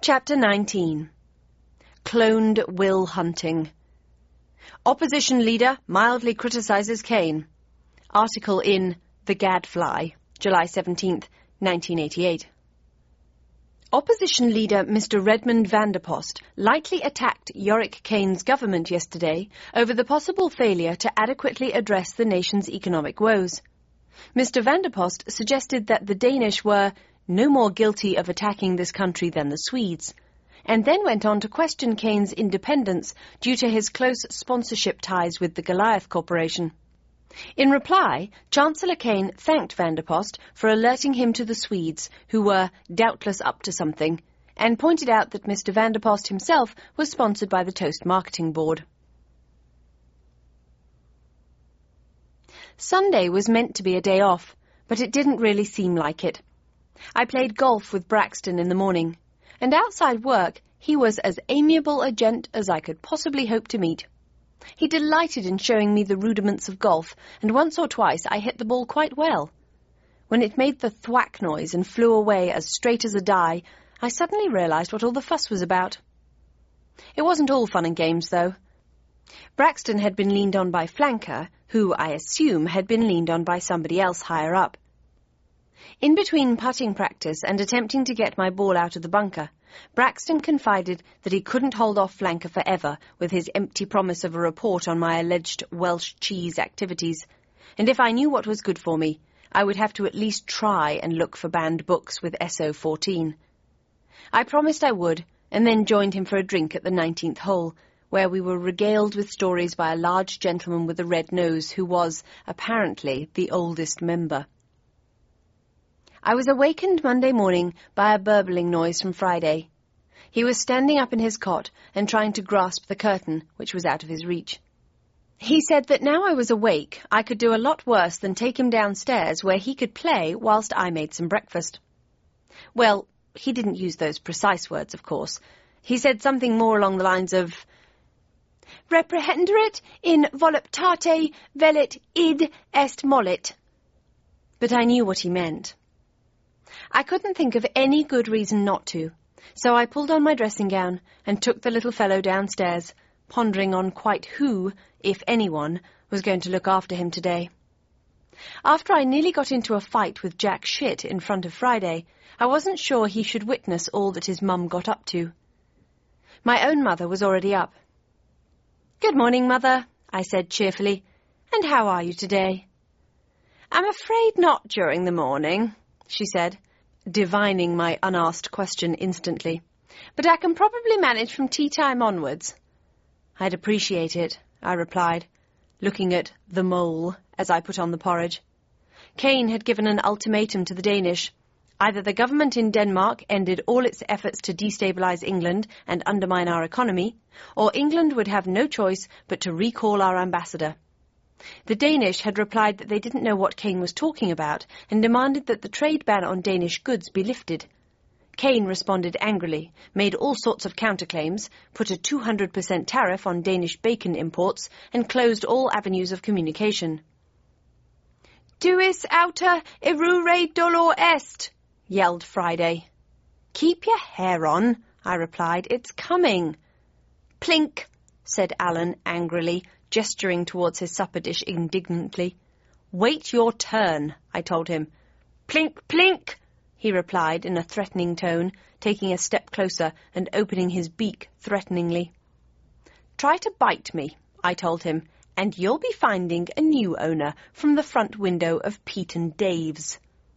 Chapter 19. Cloned will hunting. Opposition leader mildly criticises Cain. Article in The Gadfly, July 17th, 1988. Opposition leader Mr. Redmond Vanderpost lightly attacked Yorick Cain's government yesterday over the possible failure to adequately address the nation's economic woes. Mr. Vanderpost suggested that the Danish were no more guilty of attacking this country than the Swedes, and then went on to question Cain's independence due to his close sponsorship ties with the Goliath Corporation. In reply, Chancellor Cain thanked Vanderpost for alerting him to the Swedes, who were doubtless up to something, and pointed out that Mr. Vanderpost himself was sponsored by the Toast Marketing Board. Sunday was meant to be a day off, but it didn't really seem like it. I played golf with Braxton in the morning, and outside work he was as amiable a gent as I could possibly hope to meet. He delighted in showing me the rudiments of golf, and once or twice I hit the ball quite well. When it made the thwack noise and flew away as straight as a die, I suddenly realised what all the fuss was about. It wasn't all fun and games, though. Braxton had been leaned on by Flanker, who, I assume, had been leaned on by somebody else higher up. In between putting practice and attempting to get my ball out of the bunker, Braxton confided that he couldn't hold off Flanker forever with his empty promise of a report on my alleged Welsh cheese activities, and if I knew what was good for me, I would have to at least try and look for banned books with SO14. I promised I would, and then joined him for a drink at the 19th hole, where we were regaled with stories by a large gentleman with a red nose who was, apparently, the oldest member. I was awakened Monday morning by a burbling noise from Friday. He was standing up in his cot and trying to grasp the curtain, which was out of his reach. He said that now I was awake, I could do a lot worse than take him downstairs where he could play whilst I made some breakfast. Well, he didn't use those precise words, of course. He said something more along the lines of, "Reprehenderit in voluptate velit id est mollit." But I knew what he meant. I couldn't think of any good reason not to, so I pulled on my dressing gown and took the little fellow downstairs, pondering on quite who, if anyone, was going to look after him today. After I nearly got into a fight with Jack Shit in front of Friday, I wasn't sure he should witness all that his mum got up to. My own mother was already up. "Good morning, Mother," I said cheerfully. "And how are you today?" "I'm afraid not during the morning," she said, divining my unasked question instantly. "But I can probably manage from tea-time onwards." "I'd appreciate it," I replied, looking at the mole as I put on the porridge. Cain had given an ultimatum to the Danish. Either the government in Denmark ended all its efforts to destabilise England and undermine our economy, or England would have no choice but to recall our ambassador. The Danish had replied that they didn't know what Cain was talking about and demanded that the trade ban on Danish goods be lifted. Cain responded angrily, made all sorts of counterclaims, put a 200% tariff on Danish bacon imports, and closed all avenues of communication. "Duis auta erure dolor est," yelled Friday. "Keep your hair on," I replied. "It's coming." "Plink," said Alan angrily, gesturing towards his supper dish indignantly. "Wait your turn," I told him. "Plink, plink," he replied in a threatening tone, taking a step closer and opening his beak threateningly. "Try to bite me," I told him, "and you'll be finding a new owner from the front window of Pete and Dave's."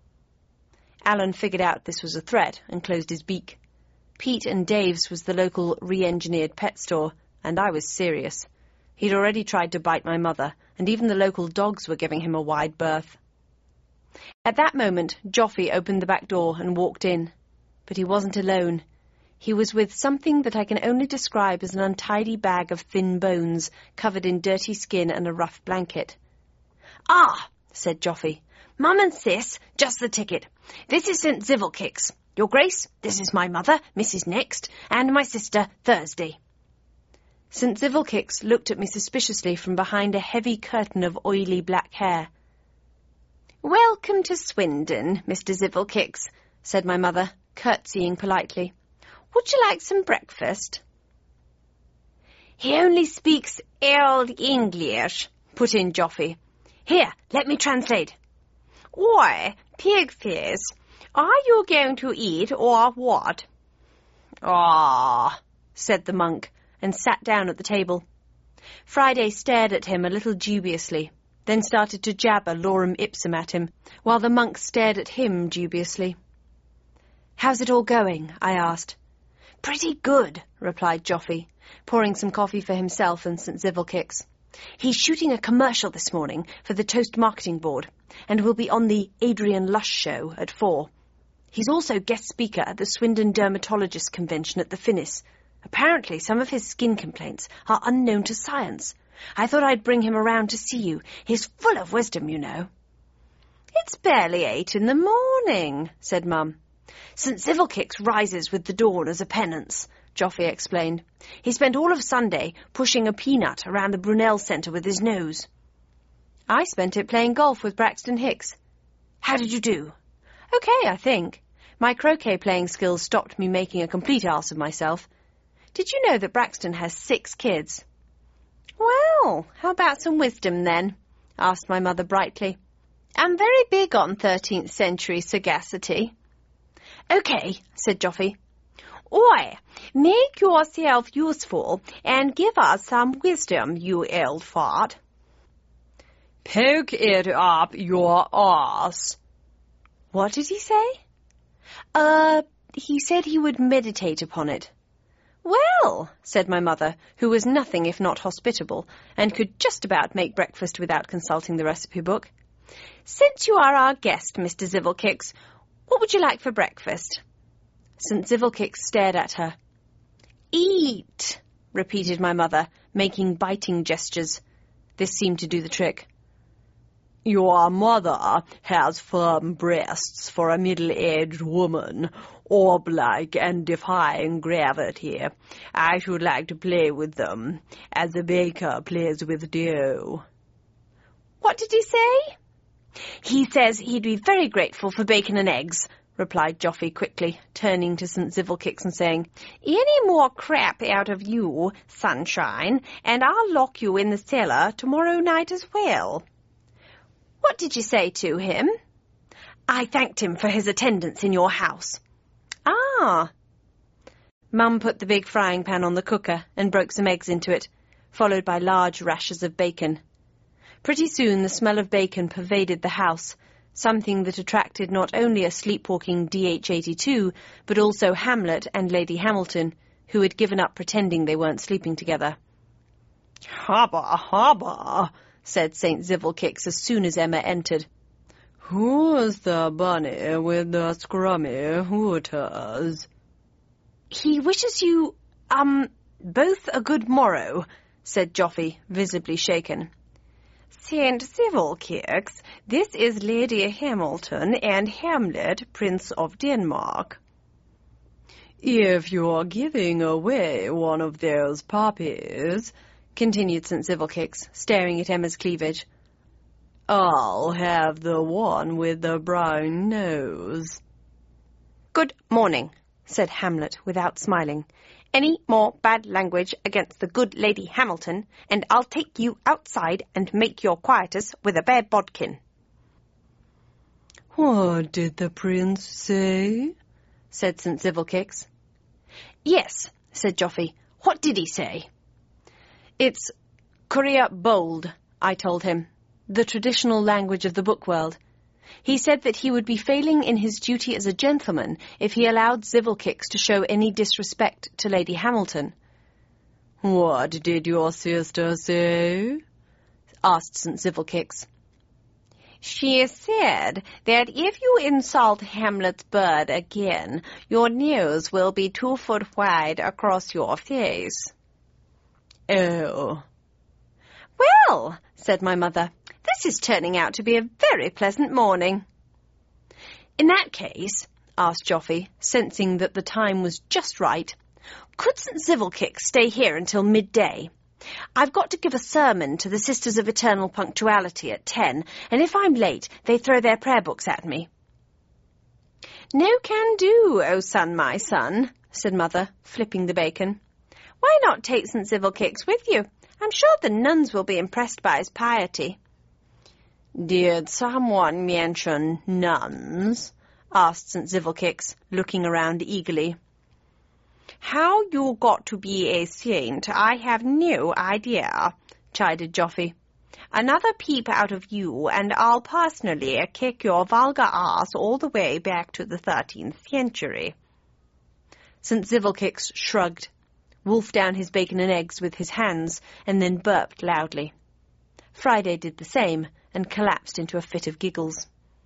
Alan figured out this was a threat and closed his beak. Pete and Dave's was the local re-engineered pet store, and I was serious. He'd already tried to bite my mother, and even the local dogs were giving him a wide berth. At that moment, Joffy opened the back door and walked in. But he wasn't alone. He was with something that I can only describe as an untidy bag of thin bones, covered in dirty skin and a rough blanket. "Ah," said Joffy. "Mum and Sis, just the ticket. This is St. Zivelkicks. Your Grace, this is my mother, Mrs. Next, and my sister, Thursday." St. Zivelkicks looked at me suspiciously from behind a heavy curtain of oily black hair. "Welcome to Swindon, Mr. Zivelkicks," said my mother, curtsying politely. Would you like some breakfast?" "He only speaks Old English," put in Joffy. "Here, let me translate. Oi, pigface, are you going to eat or what?" "Ah," said the monk, and sat down at the table. Friday stared at him a little dubiously, then started to jabber lorem ipsum at him, while the monk stared at him dubiously. "How's it all going?" I asked. "Pretty good," replied Joffy, pouring some coffee for himself and St. Zivelkix. "He's shooting a commercial this morning for the Toast Marketing Board, and will be on the Adrian Lush show at 4. He's also guest speaker at the Swindon Dermatologist Convention at the Finis. Apparently some of his skin complaints are unknown to science. I thought I'd bring him around to see you. He's full of wisdom, you know." "It's barely 8 in the morning," said Mum. "St. Zivelkix rises with the dawn as a penance," Joffy explained. "He spent all of Sunday pushing a peanut around the Brunel Centre with his nose." "I spent it playing golf with Braxton Hicks." "How did you do?" "Okay, I think. My croquet playing skills stopped me making a complete arse of myself. Did you know that Braxton has 6 kids?" "Well, how about some wisdom, then?" asked my mother brightly. "I'm very big on 13th century sagacity." "OK," said Joffy. "Oi, make yourself useful and give us some wisdom, you old fart." "Poke it up your arse." "What did he say?" He said he would meditate upon it." "Well," said my mother, who was nothing if not hospitable, and could just about make breakfast without consulting the recipe book, "since you are our guest, Mr. Zivelkix, what would you like for breakfast?" St. Zivelkix stared at her. "Eat," repeated my mother, making biting gestures. This seemed to do the trick. "Your mother has firm breasts for a middle-aged woman, orb-like and defying gravity. I should like to play with them, as a baker plays with dough." "What did he say?" "He says he'd be very grateful for bacon and eggs," replied Joffy quickly, turning to St. Zivelkix and saying, "Any more crap out of you, sunshine, and I'll lock you in the cellar tomorrow night as well." "What did you say to him?" "I thanked him for his attendance in your house." "Ah." Mum put the big frying pan on the cooker and broke some eggs into it, followed by large rashers of bacon. Pretty soon the smell of bacon pervaded the house, something that attracted not only a sleepwalking DH-82, but also Hamlet and Lady Hamilton, who had given up pretending they weren't sleeping together. "Habba, habba," said St. Zivelkix as soon as Emma entered. "Who's the bunny with the scrummy hooters?" "He wishes you, both a good morrow," said Joffy, visibly shaken. "St. Zivelkix, this is Lady Hamilton and Hamlet, Prince of Denmark." "If you're giving away one of those puppies," continued St. Zivelkix, staring at Emma's cleavage, "I'll have the one with the brown nose." "Good morning," said Hamlet without smiling. "Any more bad language against the good Lady Hamilton, and I'll take you outside and make your quietus with a bare bodkin." "What did the prince say?" said St. Zivelkix. "Yes," said Joffy. "What did he say?" "It's Courier Bold," I told him, the traditional language of the book world. He said that he would be failing in his duty as a gentleman if he allowed Zivelkix to show any disrespect to Lady Hamilton. "What did your sister say?" asked St. Zivelkix. "She said that if you insult Hamlet's bird again, your nose will be 2 foot wide across your face." "Oh." "Well," said my mother, "this is turning out to be a very pleasant morning." "In that case," asked Joffy, sensing that the time was just right, "could St. Zivelkix stay here until midday? I've got to give a sermon to the Sisters of Eternal Punctuality at 10, and if I'm late, they throw their prayer books at me." "No can do, O son, my son," said Mother, flipping the bacon. "Why not take St. Zivelkicks with you? I'm sure the nuns will be impressed by his piety." "Did someone mention nuns?" asked St. Zivelkicks, looking around eagerly. "How you got to be a saint, I have no idea," chided Joffy. "Another peep out of you, and I'll personally kick your vulgar ass all the way back to the 13th century. St. Zivelkicks shrugged, wolfed down his bacon and eggs with his hands, and then burped loudly. Friday did the same, and collapsed into a fit of giggles.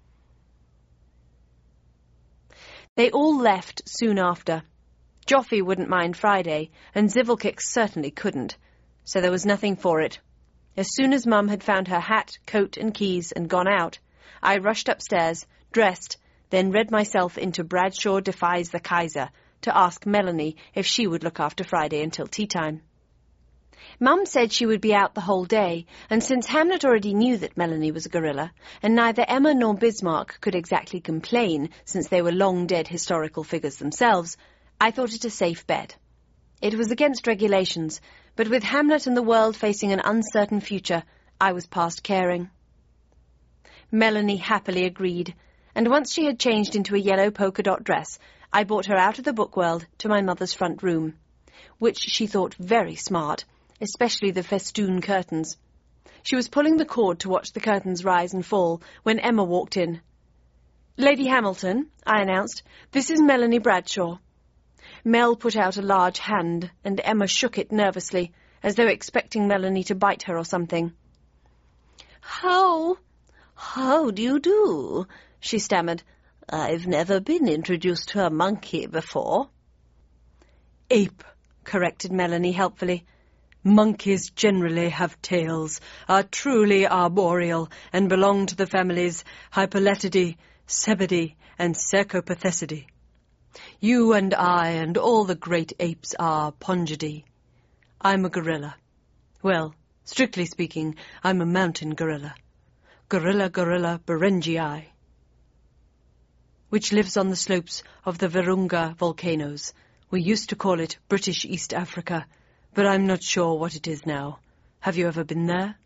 They all left soon after. Joffy wouldn't mind Friday, and Zivelkicks certainly couldn't, so there was nothing for it. As soon as Mum had found her hat, coat and keys and gone out, I rushed upstairs, dressed, then read myself into Bradshaw Defies the Kaiser to ask Melanie if she would look after Friday until tea-time. Mum said she would be out the whole day, and since Hamlet already knew that Melanie was a gorilla, and neither Emma nor Bismarck could exactly complain since they were long-dead historical figures themselves, I thought it a safe bet. It was against regulations, but with Hamlet and the world facing an uncertain future, I was past caring. Melanie happily agreed, and once she had changed into a yellow polka-dot dress, I brought her out of the book world to my mother's front room, which she thought very smart, especially the festoon curtains. She was pulling the cord to watch the curtains rise and fall when Emma walked in. "Lady Hamilton," I announced, "this is Melanie Bradshaw." Mel put out a large hand, and Emma shook it nervously, as though expecting Melanie to bite her or something. How do you do?" she stammered. "I've never been introduced to a monkey before." "Ape," corrected Melanie helpfully. "Monkeys generally have tails, are truly arboreal, and belong to the families Hypoletidae, Cebidae, and Cercopathecidae. You and I and all the great apes are Pongidae. I'm a gorilla. Well, strictly speaking, I'm a mountain gorilla. Gorilla Berengii, which lives on the slopes of the Virunga volcanoes. We used to call it British East Africa, but I'm not sure what it is now. Have you ever been there?"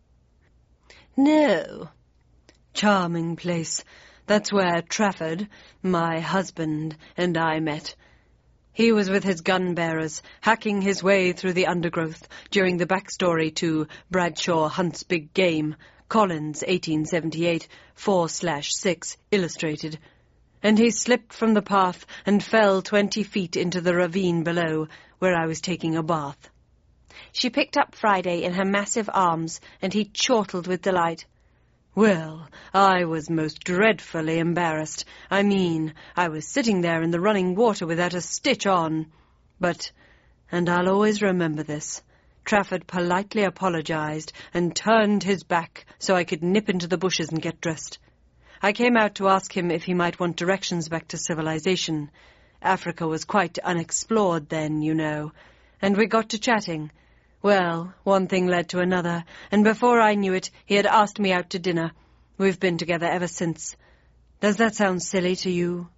"No." "Charming place. That's where Trafford, my husband, and I met. He was with his gun-bearers, hacking his way through the undergrowth during the backstory to Bradshaw Hunts Big Game, Collins, 1878, 4/6, illustrated. And he slipped from the path and fell 20 feet into the ravine below, where I was taking a bath." She picked up Friday in her massive arms, and he chortled with delight. "Well, I was most dreadfully embarrassed. I mean, I was sitting there in the running water without a stitch on. But, and I'll always remember this, Trafford politely apologized and turned his back so I could nip into the bushes and get dressed. I came out to ask him if he might want directions back to civilization. Africa was quite unexplored then, you know. And we got to chatting. Well, one thing led to another, and before I knew it, he had asked me out to dinner. We've been together ever since. Does that sound silly to you?"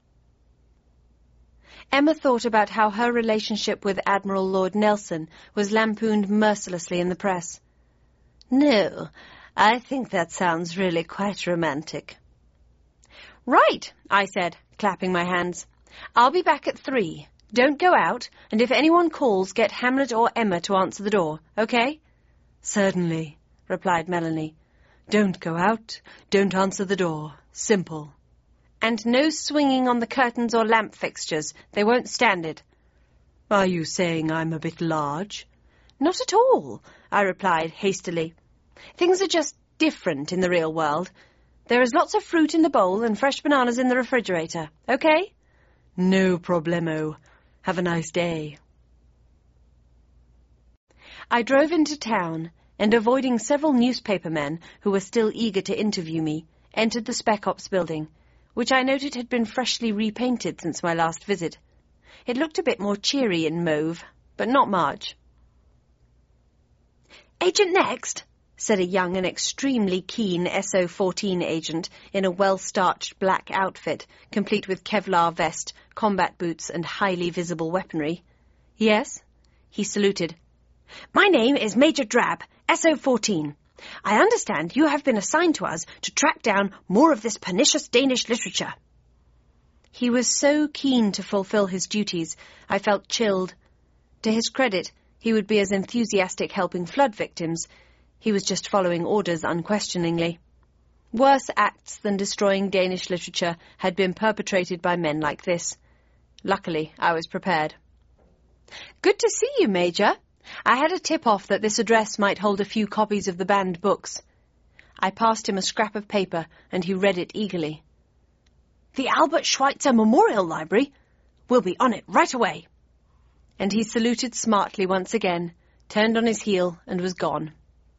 Emma thought about how her relationship with Admiral Lord Nelson was lampooned mercilessly in the press. "No, I think that sounds really quite romantic." "Right," I said, clapping my hands. "I'll be back at 3. Don't go out, and if anyone calls, get Hamlet or Emma to answer the door, okay?" "Certainly," replied Melanie. "Don't go out, don't answer the door. Simple." "And no swinging on the curtains or lamp fixtures. They won't stand it." "Are you saying I'm a bit large?" "Not at all," I replied hastily. "Things are just different in the real world. There is lots of fruit in the bowl and fresh bananas in the refrigerator, okay?" "No problemo. Have a nice day." I drove into town, and avoiding several newspaper men who were still eager to interview me, entered the Spec Ops building, which I noted had been freshly repainted since my last visit. It looked a bit more cheery in mauve, but not much. "Agent Next?" said a young and extremely keen SO-14 agent in a well-starched black outfit, complete with Kevlar vest, combat boots, and highly visible weaponry. "Yes?" He saluted. "My name is Major Drab, SO-14. I understand you have been assigned to us to track down more of this pernicious Danish literature." He was so keen to fulfill his duties, I felt chilled. To his credit, he would be as enthusiastic helping flood victims. He was just following orders unquestioningly. Worse acts than destroying Danish literature had been perpetrated by men like this. Luckily, I was prepared. "Good to see you, Major. I had a tip-off that this address might hold a few copies of the banned books." I passed him a scrap of paper, and he read it eagerly. "The Albert Schweitzer Memorial Library. We'll be on it right away." And he saluted smartly once again, turned on his heel, and was gone.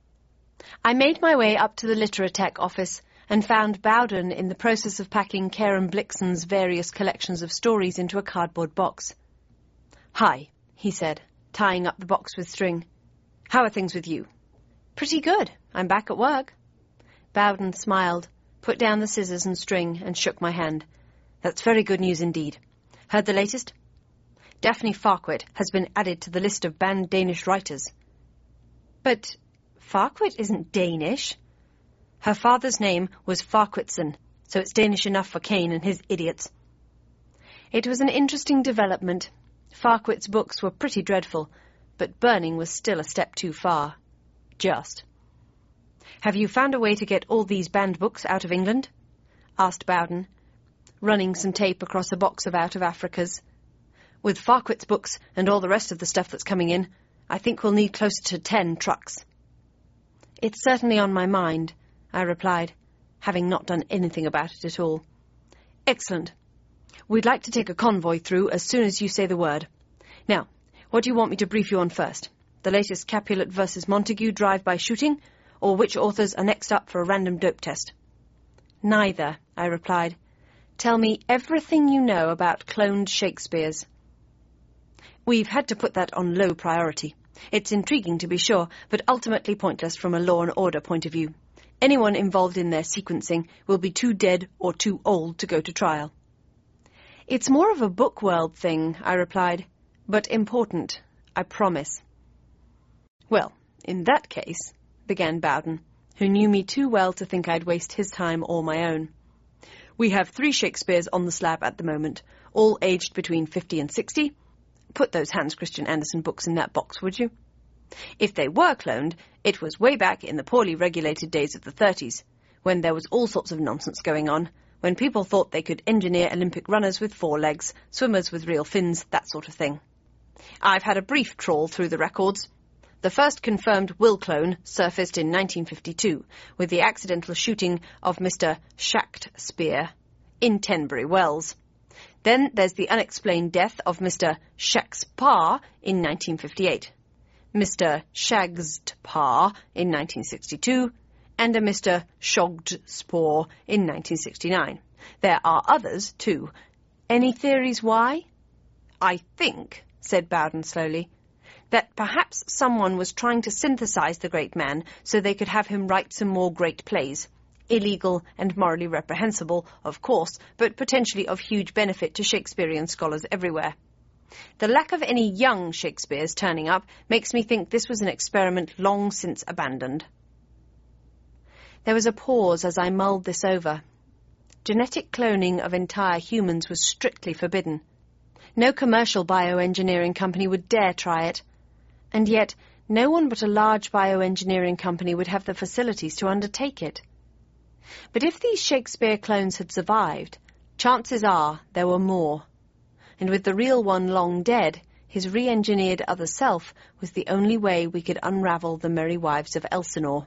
I made my way up to the Literatech office and found Bowden in the process of packing Karen Blixen's various collections of stories into a cardboard box. "Hi," he said, tying up the box with string. "How are things with you?" "Pretty good. I'm back at work." Bowden smiled, put down the scissors and string, and shook my hand. "That's very good news indeed. Heard the latest? Daphne Farquhar has been added to the list of banned Danish writers." "But Farquhar isn't Danish." "Her father's name was Farquharson, so it's Danish enough for Kane and his idiots." It was an interesting development. Farquhar's books were pretty dreadful, but burning was still a step too far. Just. "Have you found a way to get all these banned books out of England?" asked Bowden, running some tape across a box of out-of-Africas. "With Farquhar's books and all the rest of the stuff that's coming in, I think we'll need closer to 10 trucks." "It's certainly on my mind," I replied, having not done anything about it at all. "Excellent. We'd like to take a convoy through as soon as you say the word. Now, what do you want me to brief you on first? The latest Capulet versus Montague drive-by shooting, or which authors are next up for a random dope test?" "Neither," I replied. "Tell me everything you know about cloned Shakespeares." "We've had to put that on low priority. It's intriguing, to be sure, but ultimately pointless from a law and order point of view. Anyone involved in their sequencing will be too dead or too old to go to trial." "It's more of a book world thing," I replied, "but important, I promise." "Well, in that case," began Bowden, who knew me too well to think I'd waste his time or my own. "We have 3 Shakespeares on the slab at the moment, all aged between 50 and 60. Put those Hans Christian Andersen books in that box, would you? If they were cloned, it was way back in the poorly regulated days of the 30s, when there was all sorts of nonsense going on, when people thought they could engineer Olympic runners with 4 legs, swimmers with real fins, that sort of thing. I've had a brief trawl through the records. The first confirmed will clone surfaced in 1952, with the accidental shooting of Mr. Shaftesbury in Tenbury Wells. Then there's the unexplained death of Mr. Shaxpar in 1958, Mr. Shagspar in 1962, and a Mr. Shogspor in 1969. There are others, too. Any theories why?" "I think," said Bowden slowly, "that perhaps someone was trying to synthesize the great man so they could have him write some more great plays. Illegal and morally reprehensible, of course, but potentially of huge benefit to Shakespearean scholars everywhere. The lack of any young Shakespeares turning up makes me think this was an experiment long since abandoned." There was a pause as I mulled this over. Genetic cloning of entire humans was strictly forbidden. No commercial bioengineering company would dare try it. And yet, no one but a large bioengineering company would have the facilities to undertake it. But if these Shakespeare clones had survived, chances are there were more. And with the real one long dead, his re-engineered other self was the only way we could unravel the Merry Wives of Elsinore.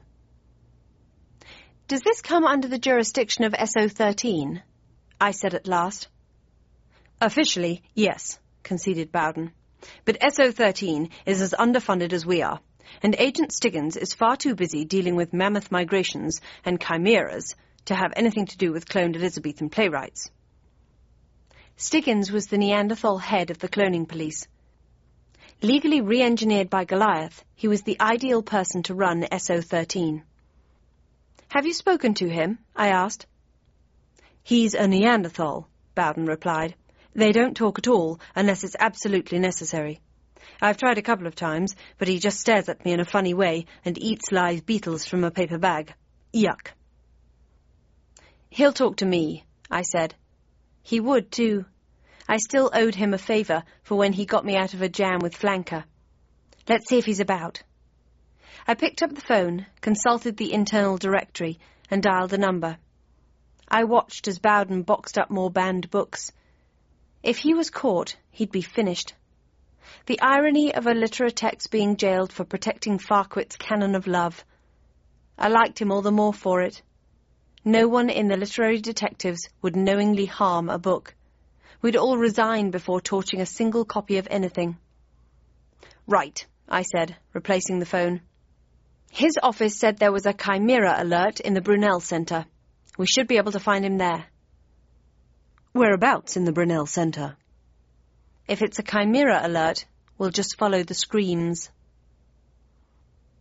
"Does this come under the jurisdiction of SO-13? I said at last. "Officially, yes," conceded Bowden. "But SO-13 is as underfunded as we are, and Agent Stiggins is far too busy dealing with mammoth migrations and chimeras to have anything to do with cloned Elizabethan playwrights." Stiggins was the Neanderthal head of the cloning police. Legally re-engineered by Goliath, he was the ideal person to run SO-13. "Have you spoken to him?" I asked. "He's a Neanderthal," Bowden replied. "They don't talk at all unless it's absolutely necessary. I've tried a couple of times, but he just stares at me in a funny way and eats live beetles from a paper bag. Yuck." "He'll talk to me," I said. He would, too. I still owed him a favour for when he got me out of a jam with Flanker. Let's see if he's about. I picked up the phone, consulted the internal directory, and dialed a number. I watched as Bowden boxed up more banned books. If he was caught, he'd be finished. The irony of a Literatex being jailed for protecting Farquhar's canon of love. I liked him all the more for it. No one in the literary detectives would knowingly harm a book. We'd all resign before torching a single copy of anything. "Right," I said, replacing the phone. His office said there was a Chimera alert in the Brunel Centre. We should be able to find him there. "Whereabouts in the Brunel Centre?" "If it's a Chimera alert, we'll just follow the screams."